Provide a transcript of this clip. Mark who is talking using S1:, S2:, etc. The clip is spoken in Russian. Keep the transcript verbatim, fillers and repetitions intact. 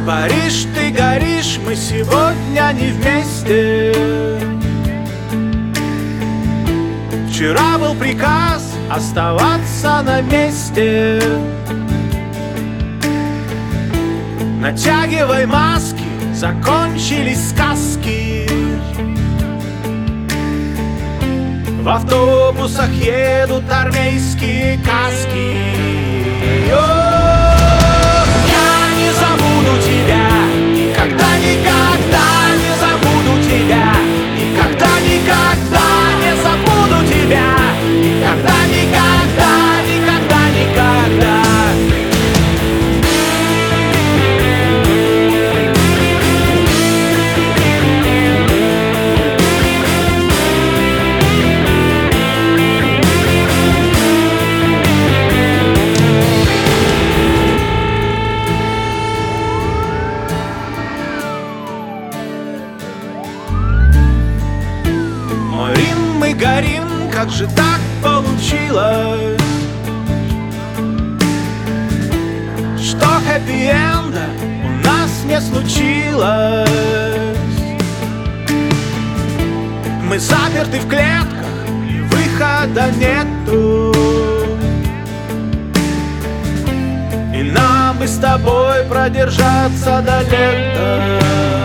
S1: Париж, ты горишь, мы сегодня не вместе. Вчера был приказ оставаться на месте. Натягивай маски, закончились сказки. В автобусах едут армейские каски. О, я не забуду тебя, никогда, никогда не забуду тебя, никогда, никогда не забуду тебя, никогда, никогда, никогда, никогда. Горим, как же так получилось, что хэппи-энда у нас не случилось. Мы заперты в клетках, и выхода нету. И нам бы с тобой продержаться до лета.